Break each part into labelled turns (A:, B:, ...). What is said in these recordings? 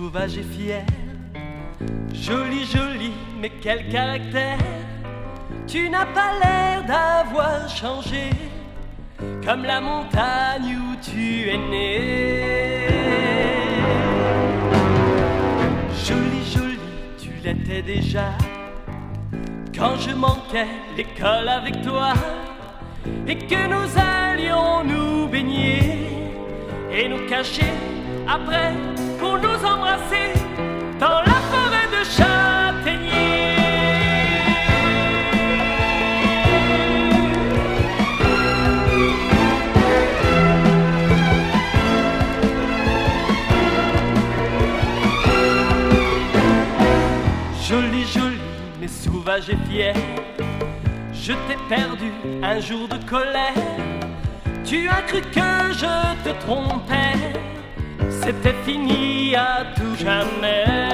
A: sauvage et fier. Jolie, jolie, mais quel caractère. Tu n'as pas l'air d'avoir changé, comme la montagne où tu es né. Jolie, jolie, tu l'étais déjà, quand je manquais l'école avec toi, et que nous allions nous baigner et nous cacher après pour nous embrasser dans la forêt de châtaigniers. Jolie, jolie, mais sauvage et fière, je t'ai perdu un jour de colère. Tu as cru que je te trompais, c'était fini à tout jamais.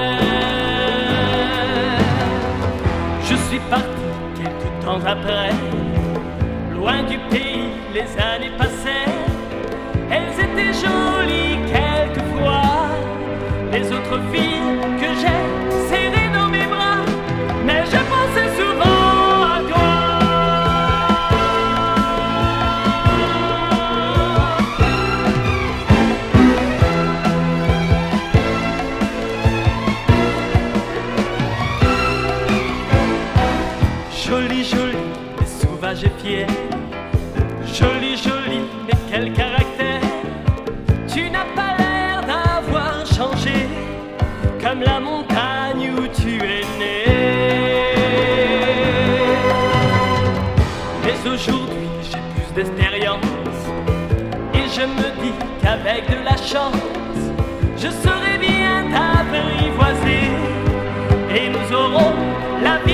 A: Je suis parti quelque temps après, loin du pays, les années passaient. Elles étaient jolies quelquefois, les autres filles que j'ai serrées dans mes bras, mais je pensais souvent à toi. Jolie, jolie, mais sauvage et fière. Jolie, jolie, mais quel caractère. Tu n'as pas l'air d'avoir changé, comme la montagne où tu es né. Mais aujourd'hui j'ai plus d'expérience, et je me dis qu'avec de la chance, je saurai bien t'apprivoiser, et nous aurons la vie